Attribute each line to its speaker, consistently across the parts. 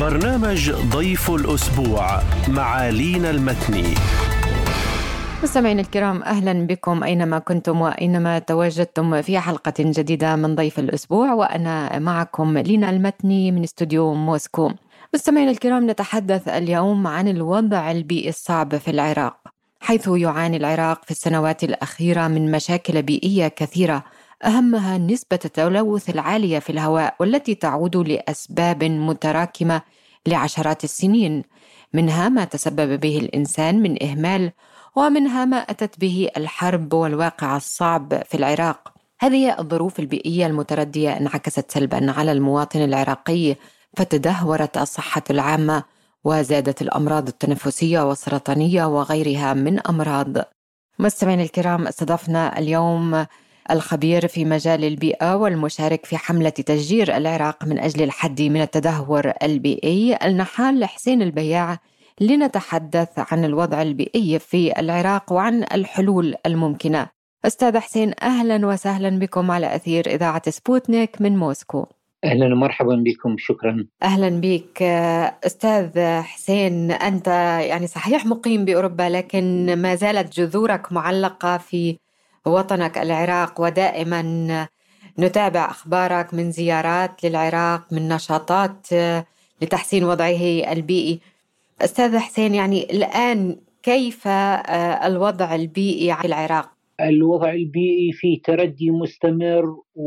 Speaker 1: برنامج ضيف الأسبوع مع لينا المتني.
Speaker 2: مستمعينا الكرام، أهلا بكم أينما كنتم وأينما تواجدتم في حلقة جديدة من ضيف الأسبوع، وأنا معكم لينا المتني من استوديو موسكو. مستمعينا الكرام، نتحدث اليوم عن الوضع البيئي الصعب في العراق، حيث يعاني العراق في السنوات الأخيرة من مشاكل بيئية كثيرة، أهمها نسبة التلوث العالية في الهواء، والتي تعود لأسباب متراكمة لعشرات السنين، منها ما تسبب به الإنسان من إهمال، ومنها ما أتت به الحرب والواقع الصعب في العراق. هذه الظروف البيئية المتردية انعكست سلبا على المواطن العراقي، فتدهورت الصحة العامة وزادت الأمراض التنفسية والسرطانية وغيرها من أمراض. مستمعينا الكرام، استضفنا اليوم الخبير في مجال البيئة والمشارك في حملة تشجير العراق من أجل الحد من التدهور البيئي، النحال حسين البياع، لنتحدث عن الوضع البيئي في العراق وعن الحلول الممكنة. أستاذ حسين، أهلا وسهلا بكم على أثير إذاعة سبوتنيك من موسكو.
Speaker 3: أهلا ومرحبا بكم، شكرا.
Speaker 2: أهلا بك أستاذ حسين، أنت يعني صحيح مقيم بأوروبا، لكن ما زالت جذورك معلقة في وطنك العراق، ودائما نتابع أخبارك من زيارات للعراق، من نشاطات لتحسين وضعه البيئي. أستاذ حسين، يعني الآن كيف الوضع البيئي في العراق؟
Speaker 3: الوضع البيئي في تردي مستمر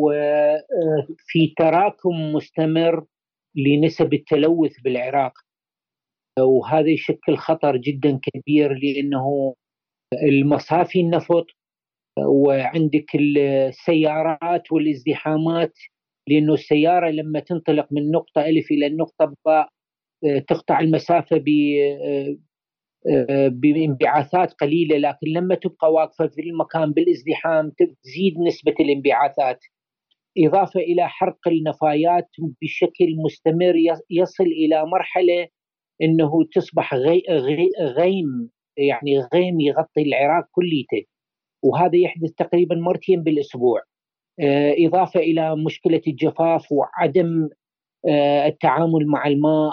Speaker 3: وفي تراكم مستمر لنسب التلوث بالعراق، وهذا يشكل خطر جدا كبير، لأنه المصافي النفط وعندك السيارات والازدحامات، لأنه السيارة لما تنطلق من نقطة ألف إلى النقطة باء تقطع المسافة بانبعاثات قليلة، لكن لما تبقى واقفة في المكان بالازدحام تزيد نسبة الانبعاثات، إضافة إلى حرق النفايات بشكل مستمر يصل إلى مرحلة أنه تصبح غيم، يعني غيم يغطي العراق كليته، وهذا يحدث تقريبا مرتين بالأسبوع. إضافة إلى مشكلة الجفاف وعدم التعامل مع الماء،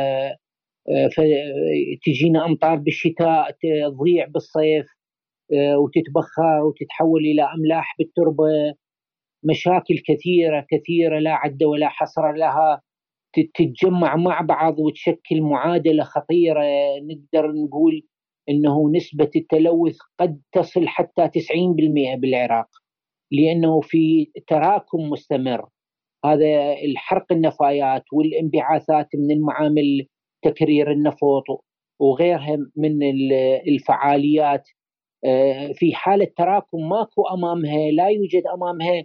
Speaker 3: فتجينا أمطار بالشتاء تضيع بالصيف وتتبخر وتتحول إلى أملاح بالتربة. مشاكل كثيرة كثيرة لا عد ولا حصر لها تتجمع مع بعض وتشكل معادلة خطيرة. نقدر نقول أنه نسبة التلوث قد تصل حتى 90% بالعراق، لأنه في تراكم مستمر. هذا الحرق النفايات والانبعاثات من المعامل تكرير النفط وغيرها من الفعاليات في حالة تراكم ماكو أمامها، لا يوجد أمامها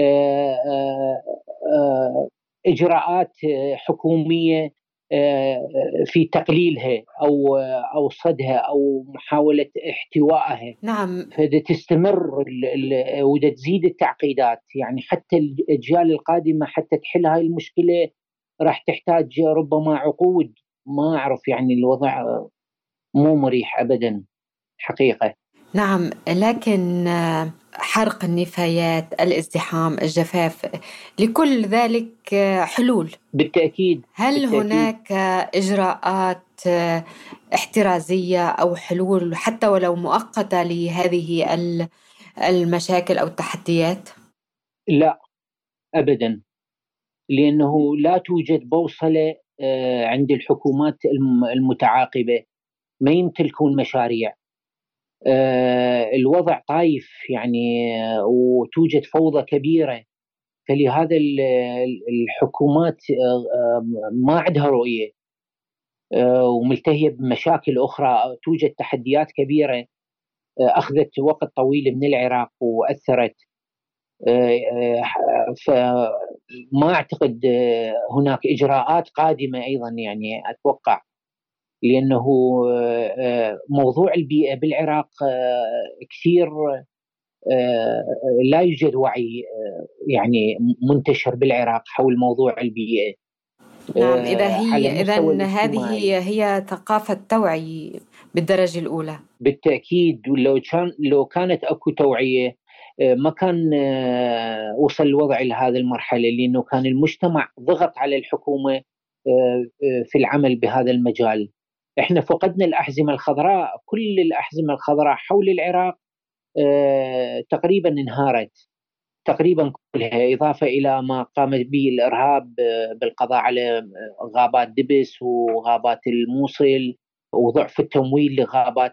Speaker 3: إجراءات حكومية في تقليلها أو صدها أو محاولة احتوائها.
Speaker 2: نعم.
Speaker 3: فده تستمر وده تزيد التعقيدات، يعني حتى الأجيال القادمة حتى تحل هاي المشكلة راح تحتاج ربما عقود، ما أعرف، يعني الوضع مو مريح أبدا حقيقة.
Speaker 2: نعم، لكن حرق النفايات، الازدحام، الجفاف، لكل ذلك حلول
Speaker 3: بالتأكيد.
Speaker 2: هل هناك إجراءات احترازية أو حلول حتى ولو مؤقتة لهذه المشاكل أو التحديات؟
Speaker 3: لا أبدا، لأنه لا توجد بوصلة عند الحكومات المتعاقبة، ما يمتلكون مشاريع. الوضع طايف يعني، وتوجد فوضى كبيرة، فلهذا الحكومات ما عندها رؤية وملتهية بمشاكل أخرى. توجد تحديات كبيرة أخذت وقت طويل من العراق وأثرت، فما أعتقد هناك إجراءات قادمة أيضا، يعني أتوقع، لأنه موضوع البيئة بالعراق كثير لا يوجد وعي يعني منتشر بالعراق حول موضوع البيئة.
Speaker 2: نعم، إذا هذه هي ثقافة توعي بالدرجة الأولى.
Speaker 3: بالتأكيد، لو كانت أكو توعية ما كان وصل الوضع لهذه المرحلة، لأنه كان المجتمع ضغط على الحكومة في العمل بهذا المجال. احنا فقدنا الأحزمة الخضراء، كل الأحزمة الخضراء حول العراق تقريبا انهارت، تقريبا كلها، إضافة إلى ما قام به الإرهاب بالقضاء على غابات دبس وغابات الموصل، وضعف التمويل لغابات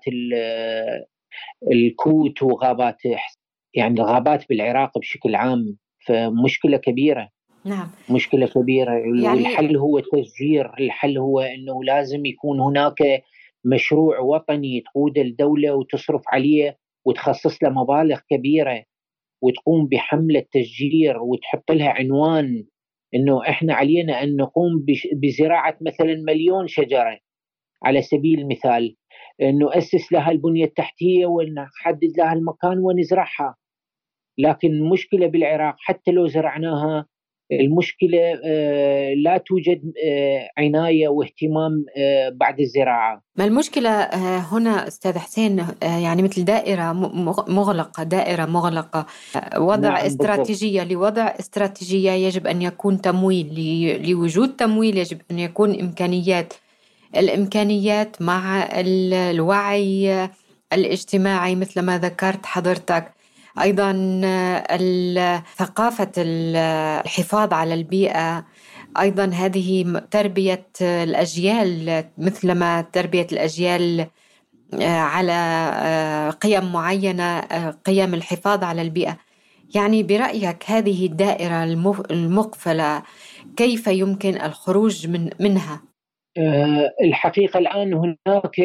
Speaker 3: الكوت وغابات، يعني الغابات بالعراق بشكل عام، فمشكلة كبيرة.
Speaker 2: نعم.
Speaker 3: مشكلة كبيرة.
Speaker 2: يعني
Speaker 3: والحل هو تشجير، الحل هو أنه لازم يكون هناك مشروع وطني تقود الدولة وتصرف عليه وتخصص له مبالغ كبيرة، وتقوم بحملة تشجير وتحط لها عنوان أنه إحنا علينا أن نقوم بزراعة مثلا 1,000,000 شجرة على سبيل المثال، نؤسس لها البنية التحتية ونحدد لها المكان ونزرعها. لكن المشكلة بالعراق حتى لو زرعناها، المشكلة لا توجد عناية واهتمام بعد الزراعة.
Speaker 2: ما المشكلة هنا أستاذ حسين؟ يعني مثل دائرة مغلقة، دائرة مغلقة. وضع
Speaker 3: نعم
Speaker 2: استراتيجية، لوضع استراتيجية يجب أن يكون تمويل، لوجود تمويل يجب أن يكون إمكانيات. الإمكانيات مع الوعي الاجتماعي مثل ما ذكرت حضرتك، أيضا ثقافة الحفاظ على البيئة، أيضا هذه تربية الأجيال، مثلما تربية الأجيال على قيم معينة، قيم الحفاظ على البيئة. يعني برأيك هذه الدائرة المقفلة كيف يمكن الخروج منها؟
Speaker 3: الحقيقة الآن هناك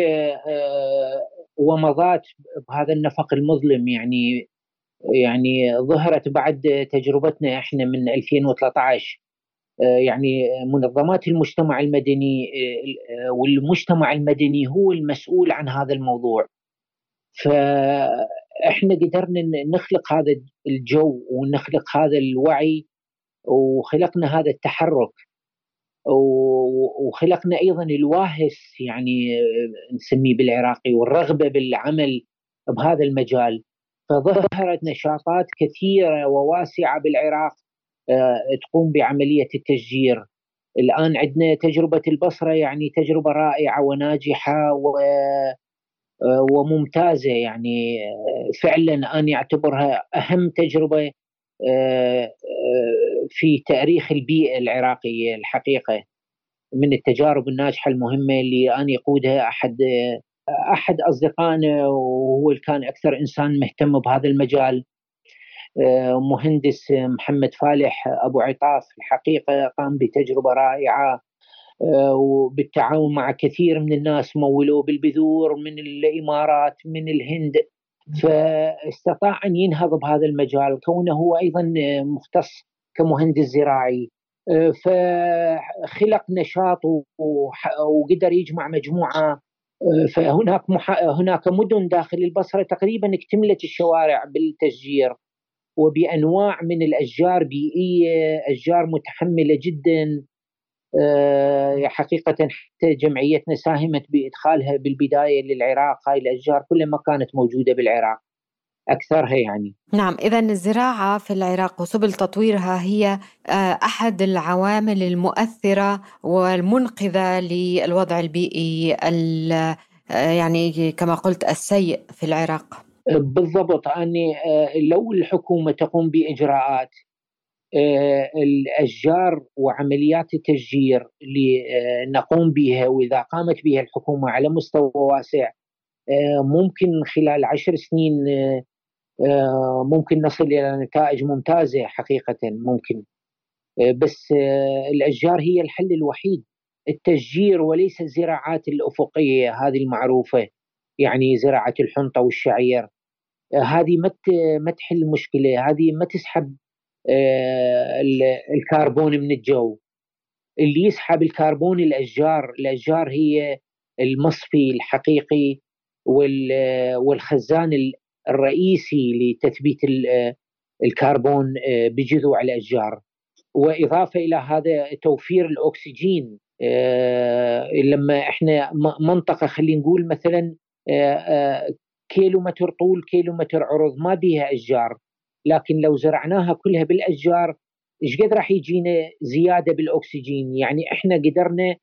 Speaker 3: ومضات بهذا النفق المظلم، يعني ظهرت بعد تجربتنا احنا من 2013. يعني منظمات المجتمع المدني، والمجتمع المدني هو المسؤول عن هذا الموضوع. فاحنا قدرنا نخلق هذا الجو ونخلق هذا الوعي، وخلقنا هذا التحرك، وخلقنا ايضا الواهس، يعني نسميه بالعراقي، والرغبه بالعمل بهذا المجال. فظهرت نشاطات كثيره وواسعه بالعراق تقوم بعمليه التشجير. الان عندنا تجربه البصره، يعني تجربه رائعه وناجحه وممتازه، يعني فعلا انا اعتبرها اهم تجربه في تاريخ البيئه العراقيه الحقيقه، من التجارب الناجحة المهمة اللي أنا يقودها أحد أصدقائنا، وهو اللي كان أكثر إنسان مهتم بهذا المجال، مهندس محمد فالح أبو عطاف. الحقيقة قام بتجربة رائعة، وبالتعاون مع كثير من الناس، مولوه بالبذور من الإمارات من الهند، فاستطاع أن ينهض بهذا المجال كونه هو أيضا مختص كمهندس زراعي. فخلق نشاط وقدر يجمع مجموعة. هناك مدن داخل البصرة تقريبا اكتملت الشوارع بالتشجير، وبأنواع من الأشجار بيئية، أشجار متحملة جدا. حقيقة حتى جمعيتنا ساهمت بإدخالها بالبداية للعراق، هاي الأشجار كلها ما كانت موجودة بالعراق، أكثرها يعني.
Speaker 2: نعم، إذن الزراعة في العراق وسبل تطويرها هي أحد العوامل المؤثرة والمنقذة للوضع البيئي يعني كما قلت السيء في العراق.
Speaker 3: بالضبط. أني لو الحكومة تقوم بإجراءات الأشجار وعمليات التشجير اللي نقوم بها، وإذا قامت بها الحكومة على مستوى واسع، ممكن خلال 10 سنين ممكن نصل إلى نتائج ممتازة حقيقة. ممكن بس الأشجار هي الحل الوحيد، التشجير وليس الزراعات الأفقية هذه المعروفة، يعني زراعة الحنطة والشعير. هذه ما تحل المشكلة، هذه ما تسحب الكربون من الجو. اللي يسحب الكربون الأشجار هي المصفي الحقيقي والخزان الرئيسي لتثبيت الكربون بجذوع الأشجار. وإضافة إلى هذا توفير الأكسجين. لما إحنا منطقة، خلينا نقول مثلا كيلومتر طول كيلومتر عرض ما بيها أشجار، لكن لو زرعناها كلها بالأشجار ايش قد راح يجينا زياده بالاكسجين. يعني احنا قدرنا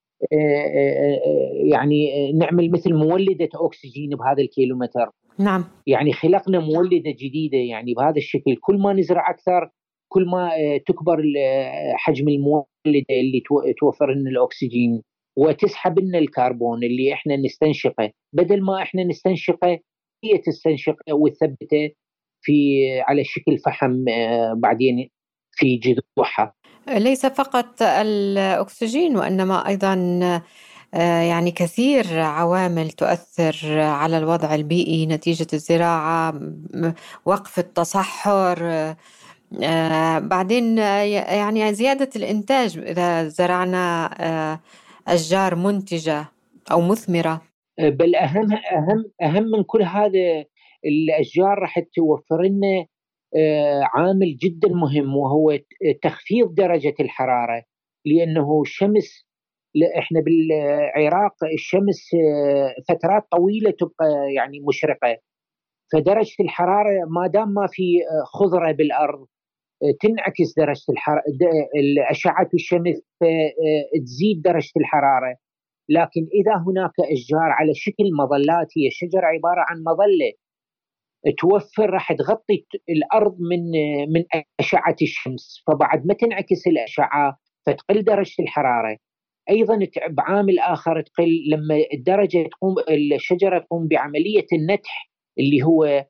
Speaker 3: يعني نعمل مثل مولده اكسجين بهذا الكيلومتر.
Speaker 2: نعم.
Speaker 3: يعني خلقنا مولده جديده يعني بهذا الشكل. كل ما نزرع اكثر كل ما تكبر حجم المولده اللي توفر لنا الاكسجين وتسحب لنا الكربون اللي احنا نستنشقه، بدل ما احنا نستنشقه هي تستنشقه وتثبته في على شكل فحم بعدين في جذوعها.
Speaker 2: ليس فقط الأكسجين وإنما أيضا يعني كثير عوامل تؤثر على الوضع البيئي نتيجة الزراعة، وقف التصحر، بعدين يعني زيادة الإنتاج إذا زرعنا أشجار منتجة أو مثمرة.
Speaker 3: بل أهم من كل هذا، الأشجار راح توفر لنا عامل جدا مهم وهو تخفيض درجة الحرارة. لأنه الشمس، احنا بالعراق الشمس فترات طويلة تبقى يعني مشرقة، فدرجة الحرارة ما دام ما في خضرة بالأرض تنعكس درجة الحرارة، أشعة الشمس تزيد درجة الحرارة. لكن إذا هناك أشجار على شكل مظلات، هي شجرة عبارة عن مظلة توفر، راح تغطي الأرض من أشعة الشمس، فبعد ما تنعكس الأشعة فتقل درجة الحرارة. أيضا بعامل آخر تقل لما الدرجة تقوم الشجرة تقوم بعملية النتح اللي هو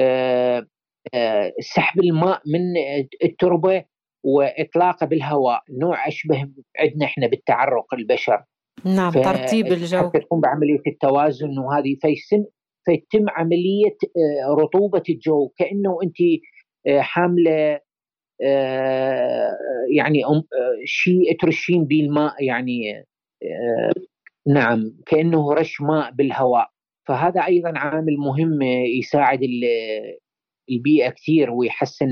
Speaker 3: سحب الماء من التربة وإطلاقه بالهواء، نوع أشبه عندنا إحنا بالتعرق البشر.
Speaker 2: نعم، ترطيب الجو.
Speaker 3: حتى تقوم بعملية التوازن وهذه فيتم عملية رطوبة الجو، كأنه أنت حاملة يعني شيء ترشين به الماء، يعني نعم كأنه رش ماء بالهواء. فهذا أيضا عامل مهم يساعد البيئة كثير ويحسن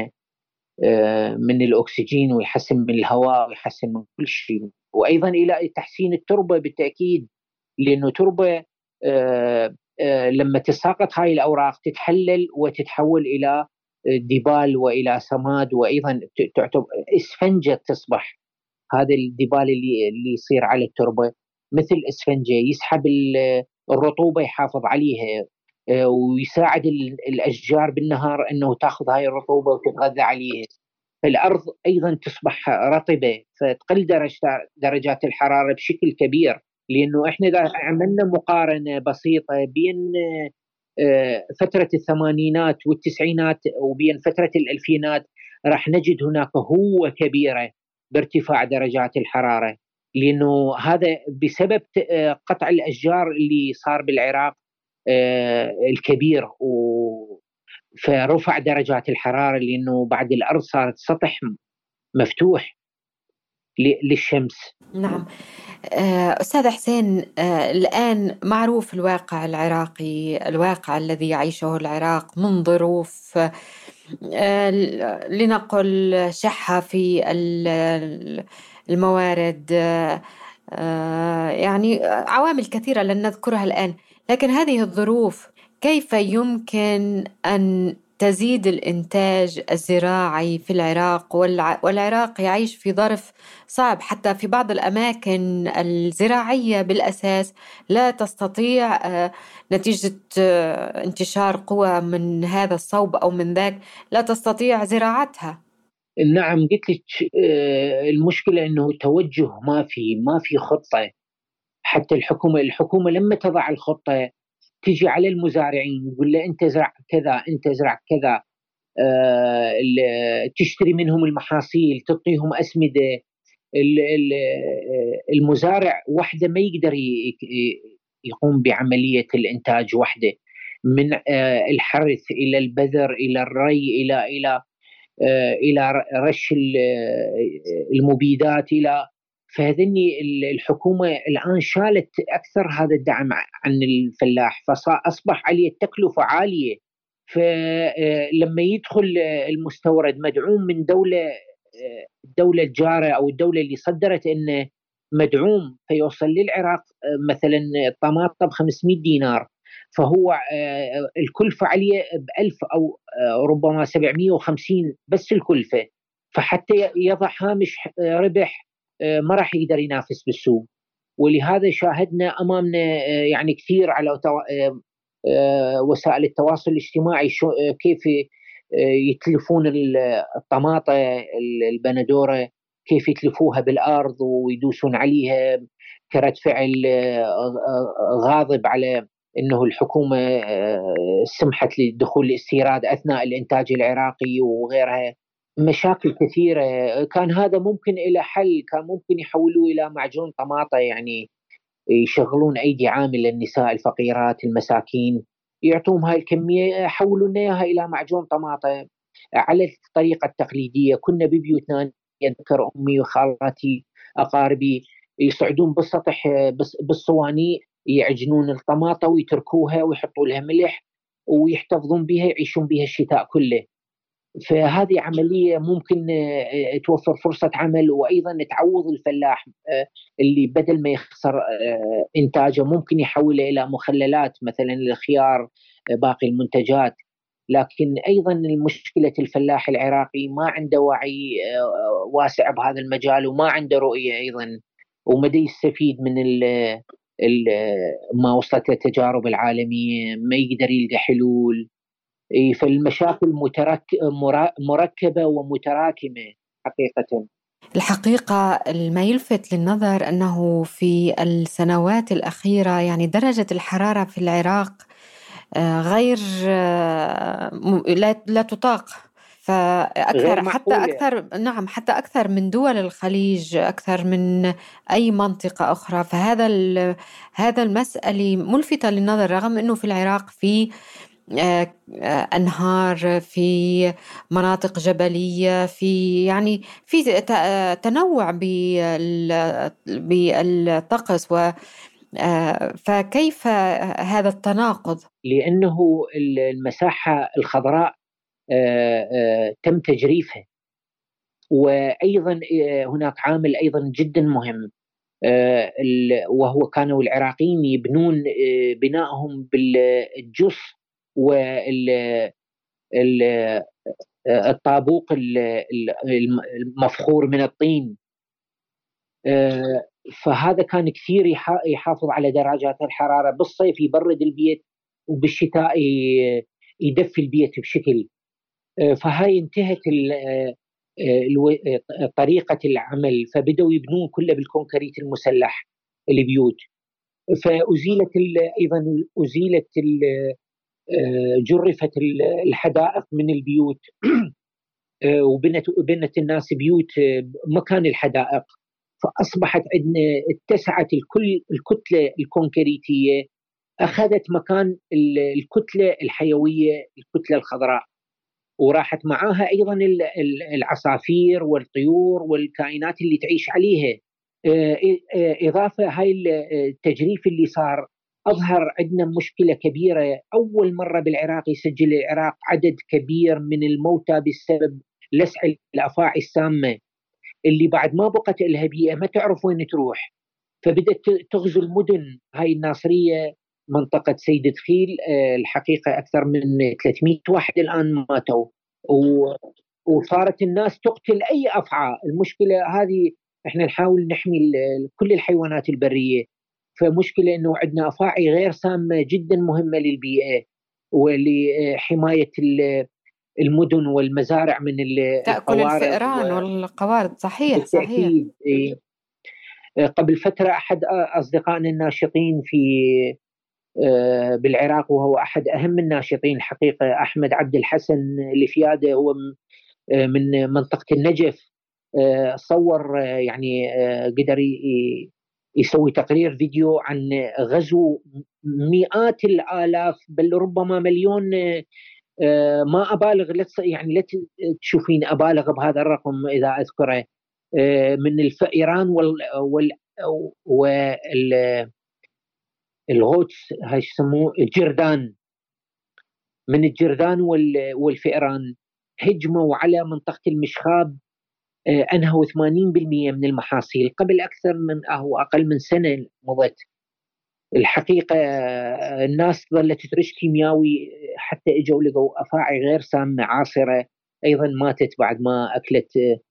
Speaker 3: من الأكسجين ويحسن من الهواء ويحسن من كل شيء. وأيضا إلى تحسين التربة بالتأكيد، لأنه تربة لما تساقط هاي الأوراق تتحلل وتتحول إلى دبال وإلى سماد، وأيضا تعتبر إسفنجة تصبح. هذا الدبال اللي يصير على التربة مثل إسفنجة يسحب الرطوبة يحافظ عليها، ويساعد الأشجار بالنهار أنه تأخذ هاي الرطوبة وتتغذى عليها. فالأرض أيضا تصبح رطبة فتقل درجات الحرارة بشكل كبير. لأنه إحنا إذا عملنا مقارنة بسيطة بين فترة الثمانينات والتسعينات وبين فترة الألفينات، راح نجد هناك هوة كبيرة بارتفاع درجات الحرارة، لأنه هذا بسبب قطع الأشجار اللي صار بالعراق الكبير، فرفع درجات الحرارة، لأنه بعد الأرض صارت سطح مفتوح للشمس.
Speaker 2: نعم. أستاذ حسين، الآن معروف الواقع العراقي، الواقع الذي يعيشه العراق من ظروف لنقل شحة في الموارد، يعني عوامل كثيرة لن نذكرها الآن. لكن هذه الظروف كيف يمكن أن تزيد الإنتاج الزراعي في العراق؟ والعراق يعيش في ظرف صعب، حتى في بعض الأماكن الزراعية بالأساس لا تستطيع نتيجة انتشار قوى من هذا الصوب أو من ذاك لا تستطيع زراعتها.
Speaker 3: نعم، قلت لك المشكلة أنه توجه ما في خطة. حتى الحكومة لما تضع الخطة تجي على المزارعين يقول له أنت زرع كذا، أنت زرع كذا، تشتري منهم المحاصيل، تعطيهم أسمدة. المزارع وحده ما يقدر يقوم بعملية الإنتاج وحده، من الحرث إلى البذر إلى الري إلى رش المبيدات فهذني الحكومة الآن شالت أكثر هذا الدعم عن الفلاح، فأصبح عليه تكلفة عالية. فلما يدخل المستورد مدعوم من الدولة الجارة أو الدولة اللي صدرت إنه مدعوم، فيوصل للعراق مثلا الطماطم ب500 دينار، فهو الكلفة عليه ب1000 أو ربما 750 بس الكلفة. فحتى يضع هامش ربح ما راح يقدر ينافس بالسوق. ولهذا شاهدنا أمامنا يعني كثير على وسائل التواصل الاجتماعي كيف يتلفون الطماطة البندورة، كيف يتلفوها بالأرض ويدوسون عليها كرد فعل غاضب على أنه الحكومة سمحت لدخول الاستيراد أثناء الإنتاج العراقي وغيرها. مشاكل كثيرة. كان هذا ممكن إلى حل، كان ممكن يحولوه إلى معجون طماطة، يعني يشغلون أيدي عامل للنساء الفقيرات المساكين، يعطوهم هاي الكمية يحولون إياها إلى معجون طماطة على الطريقة التقليدية. كنا ببيوتنا، يذكر أمي وخالاتي أقاربي يصعدون بالسطح بالصواني، يعجنون الطماطة ويتركوها ويحطوا لها ملح ويحتفظون بها، يعيشون بها الشتاء كله. فهذه عملية ممكن توفر فرصة عمل، وأيضا تعوض الفلاح اللي بدل ما يخسر إنتاجه ممكن يحوله إلى مخللات مثلا الخيار، باقي المنتجات. لكن أيضا المشكلة الفلاح العراقي ما عنده وعي واسع بهذا المجال، وما عنده رؤية أيضا، ومدى يستفيد من ما وصلت التجارب العالمية، ما يقدر يلقى حلول. فالمشاكل مركبة ومتراكمة حقيقة.
Speaker 2: الحقيقة ما يلفت للنظر أنه في السنوات الأخيرة يعني درجة الحرارة في العراق غير لا تطاق، فأكثر حتى أكثر، نعم، حتى أكثر من دول الخليج، أكثر من أي منطقة أخرى. هذا المسألة ملفتة للنظر، رغم أنه في العراق في أنهار، في مناطق جبلية، في يعني في تنوع بالطقس، فكيف هذا التناقض؟
Speaker 3: لأنه المساحة الخضراء تم تجريفها. وأيضا هناك عامل أيضا جدا مهم، وهو كانوا العراقيين يبنون بنائهم بالجص والطابوق المفخور من الطين. فهذا كان كثير يحافظ على درجات الحرارة. بالصيف يبرد البيت، وبالشتاء يدفي البيت بشكل. فهاي انتهت طريقة العمل، فبدأوا يبنون كله بالكونكريت المسلح البيوت. فأزيلت أيضا أزيلت جرفت الحدائق من البيوت وبنت الناس بيوت مكان الحدائق. فأصبحت عندنا اتسعت الكتلة الكونكريتية، أخذت مكان الكتلة الحيوية، الكتلة الخضراء، وراحت معاها أيضا العصافير والطيور والكائنات اللي تعيش عليها. إضافة هاي التجريف اللي صار أظهر عندنا مشكلة كبيرة. أول مرة بالعراق يسجل العراق عدد كبير من الموتى بسبب لسع الأفاعي السامة، اللي بعد ما بقت لها بيئة ما تعرف وين تروح، فبدأت تغزو المدن. هاي الناصرية، منطقة سيد دخيل، الحقيقة أكثر من 300 واحد الآن ماتوا، وصارت الناس تقتل أي أفعى. المشكلة هذه إحنا نحاول نحمي كل الحيوانات البرية، فمشكلة إنه عندنا أفاعي غير سامة جدا مهمة للبيئة ولحماية المدن والمزارع من
Speaker 2: تأكل الفئران والقوارض. صحيح.
Speaker 3: بالتأكيد. قبل فترة أحد أصدقائنا الناشطين بالعراق، وهو أحد أهم الناشطين الحقيقة، أحمد عبد الحسن الفيادة، هو من منطقة النجف، صور يعني قدر يسوي تقرير فيديو عن غزو مئات الآلاف بل ربما مليون، ما أبالغ، يعني لا تشوفين أبالغ بهذا الرقم إذا أذكره، من الفئران والغوتس، هاي يسموه الجردان، من الجردان والفئران هجموا على منطقة المشخاب، أنهوا 80% من المحاصيل قبل أكثر من أو أقل من سنة مضت. الحقيقة الناس ظلت ترش كيمياوي حتى اجوا لقوا أفاعي غير سامة عاصرة أيضا ماتت بعد ما أكلت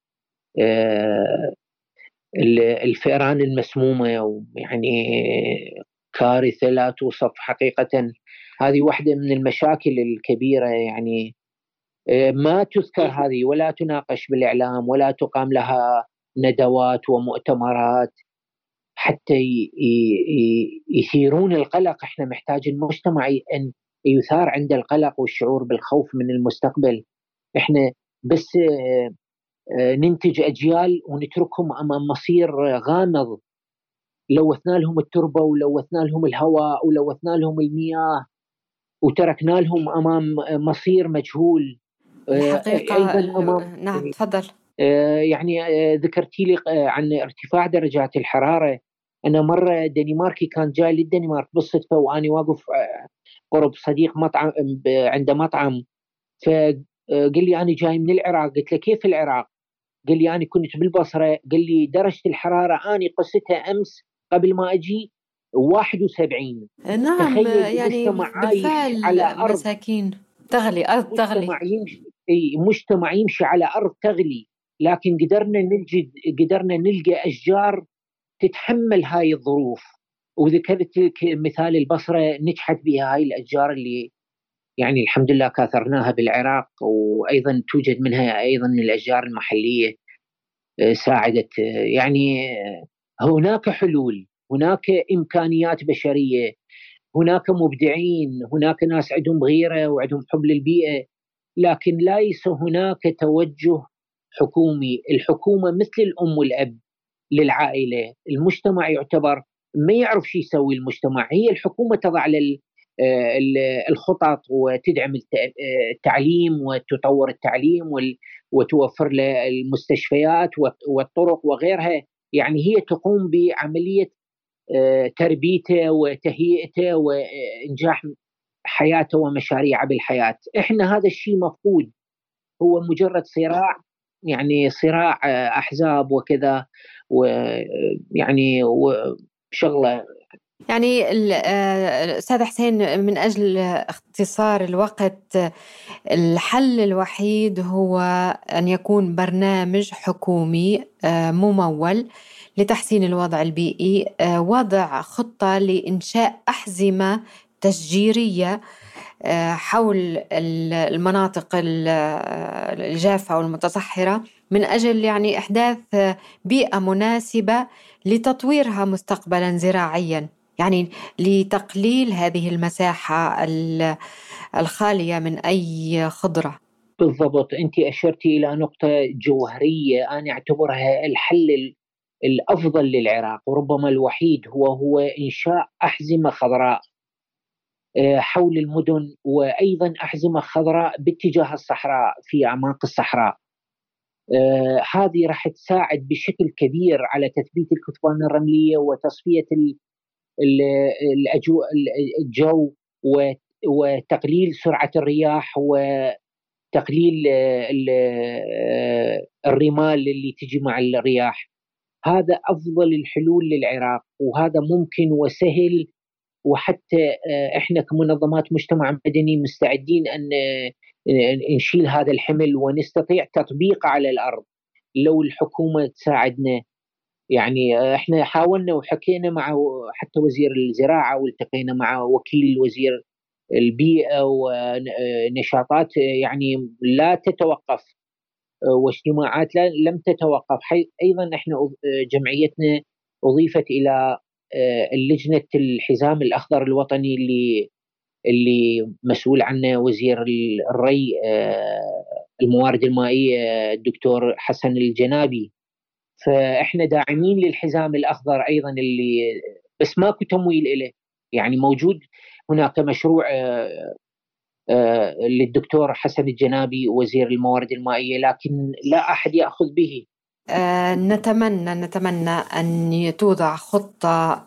Speaker 3: الفئران المسمومة، ويعني كارثة لا توصف حقيقة. هذه واحدة من المشاكل الكبيرة، يعني ما تذكر هذه ولا تناقش بالإعلام ولا تقام لها ندوات ومؤتمرات حتى يثيرون القلق. احنا محتاج المجتمع أن يثار عند القلق والشعور بالخوف من المستقبل. احنا بس ننتج أجيال ونتركهم أمام مصير غامض. لوثنا لهم التربة ولوثنا لهم الهواء ولوثنا لهم المياه وتركنا لهم أمام مصير مجهول.
Speaker 2: الحقيقة نعم تفضل.
Speaker 3: يعني ذكرتي لي عن ارتفاع درجات الحرارة. أنا مرة دنماركي كان جاي للدنمارك بالصدفة، وأنا واقف قرب صديق مطعم عند مطعم، فقال لي أنا جاي من العراق. قلت له كيف العراق؟ قال لي أنا كنت بالبصرة. قال لي درجة الحرارة أنا قستها أمس قبل ما أجي 71.
Speaker 2: نعم يعني
Speaker 3: بالفعل على أرض
Speaker 2: مساكين تغلي، أرض تغلي،
Speaker 3: مجتمع يمشي على أرض تغلي، لكن قدرنا نلقى أشجار تتحمل هاي الظروف. وذكرت لك مثال البصرة نجحت بها هاي الأشجار اللي يعني الحمد لله كاثرناها بالعراق، وأيضا توجد منها أيضا من الأشجار المحلية ساعدت. يعني هناك حلول، هناك إمكانيات بشرية، هناك مبدعين، هناك ناس عندهم غيرة وعندهم حب للبيئة، لكن ليس هناك توجه حكومي. الحكومة مثل الأم والأب للعائلة. المجتمع يعتبر ما يعرف شو يسوي المجتمع، هي الحكومة تضع الخطط وتدعم التعليم وتطور التعليم وتوفر له المستشفيات والطرق وغيرها. يعني هي تقوم بعملية تربيته وتهيئته وإنجاح حياته ومشاريعه بالحياة. إحنا هذا الشيء مفقود، هو مجرد صراع، يعني صراع أحزاب وكذا، ويعني وشغلة.
Speaker 2: يعني أستاذ حسين، من أجل اختصار الوقت، الحل الوحيد هو أن يكون برنامج حكومي ممول لتحسين الوضع البيئي، وضع خطة لإنشاء أحزمة تشجيرية حول المناطق الجافة والمتصحرة، من أجل يعني إحداث بيئة مناسبة لتطويرها مستقبلا زراعيا، يعني لتقليل هذه المساحة الخالية من أي خضرة.
Speaker 3: بالضبط، أنت أشرتي إلى نقطة جوهرية أنا أعتبرها الحل الأفضل للعراق وربما الوحيد، هو إنشاء أحزمة خضراء حول المدن، وأيضا أحزمة خضراء باتجاه الصحراء في أعماق الصحراء. هذه راح تساعد بشكل كبير على تثبيت الكثبان الرملية وتصفية الجو وتقليل سرعة الرياح وتقليل الرمال اللي تجي مع الرياح. هذا أفضل الحلول للعراق، وهذا ممكن وسهل، وحتى احنا كمنظمات مجتمع مدني مستعدين ان نشيل هذا الحمل ونستطيع تطبيقه على الارض لو الحكومه تساعدنا. يعني احنا حاولنا وحكينا مع حتى وزير الزراعه، والتقينا مع وكيل وزير البيئه، ونشاطات يعني لا تتوقف واجتماعات لم تتوقف. ايضا احنا جمعيتنا اضيفت الى اللجنة الحزام الأخضر الوطني اللي مسؤول عنه وزير الري الموارد المائية الدكتور حسن الجنابي. فإحنا داعمين للحزام الأخضر أيضا، اللي بس ماكو تمويل إله. يعني موجود هناك مشروع للدكتور حسن الجنابي وزير الموارد المائية، لكن لا أحد يأخذ به.
Speaker 2: نتمنى أن توضع خطة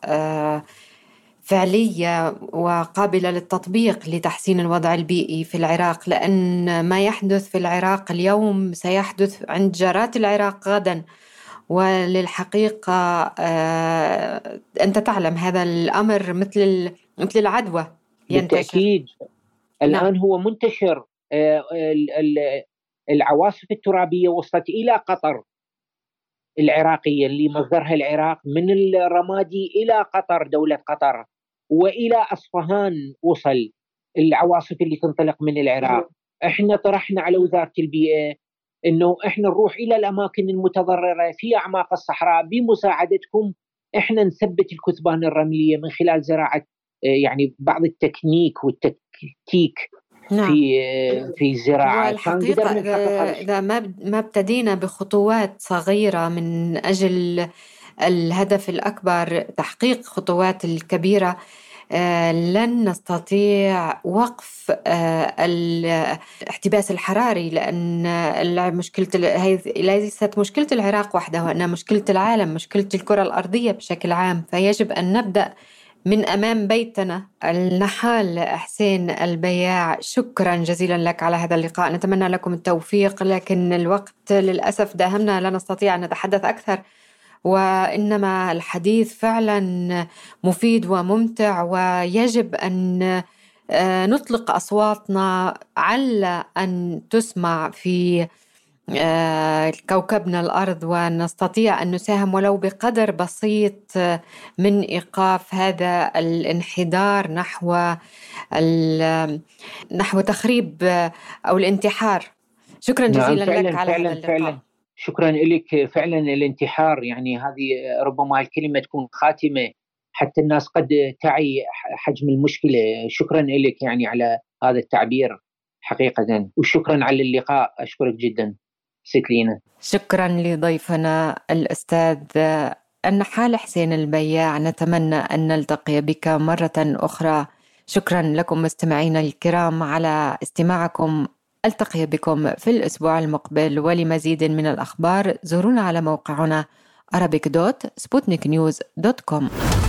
Speaker 2: فعلية وقابلة للتطبيق لتحسين الوضع البيئي في العراق، لأن ما يحدث في العراق اليوم سيحدث عند جارات العراق غدا. وللحقيقة أنت تعلم هذا الأمر مثل العدوى ينتشر.
Speaker 3: بالتأكيد الآن هو منتشر. العواصف الترابية وصلت إلى قطر العراقية اللي مصدرها العراق، من الرمادي إلى قطر دولة قطر، وإلى أصفهان وصل العواصف اللي تنطلق من العراق. احنا طرحنا على وزارة البيئة انه احنا نروح الى الاماكن المتضررة في اعماق الصحراء بمساعدتكم، احنا نثبت الكثبان الرملية من خلال زراعة يعني بعض التكنيك والتكتيك
Speaker 2: نعم.
Speaker 3: في الزراعة.
Speaker 2: والحقيقة إذا ما ابتدينا بخطوات صغيرة من أجل الهدف الأكبر، تحقيق خطوات الكبيرة، لن نستطيع وقف الاحتباس الحراري، لأن ليست مشكلة العراق وحده، وأنها مشكلة العالم، مشكلة الكرة الأرضية بشكل عام. فيجب أن نبدأ من أمام بيتنا. النحال حسين البياع، شكرا جزيلا لك على هذا اللقاء، نتمنى لكم التوفيق، لكن الوقت للأسف داهمنا، لا نستطيع أن نتحدث أكثر، وإنما الحديث فعلا مفيد وممتع، ويجب أن نطلق أصواتنا على أن تسمع في كوكبنا الأرض، ونستطيع أن نساهم ولو بقدر بسيط من إيقاف هذا الانحدار نحو تخريب أو الانتحار. شكرا جزيلا لك على هذا اللقاء.
Speaker 3: فعلا شكرا لك. فعلا الانتحار يعني هذه ربما الكلمة تكون خاتمة حتى الناس قد تعي حجم المشكلة. شكرا لك يعني على هذا التعبير حقيقة، وشكرا على اللقاء، أشكرك جدا ستلينا.
Speaker 2: شكرا لضيفنا الأستاذ النحال حسين البياع، نتمنى أن نلتقي بك مرة أخرى. شكرا لكم مستمعينا الكرام على استماعكم. ألتقي بكم في الأسبوع المقبل، ولمزيد من الأخبار زورونا على موقعنا arabic.sputniknews.com.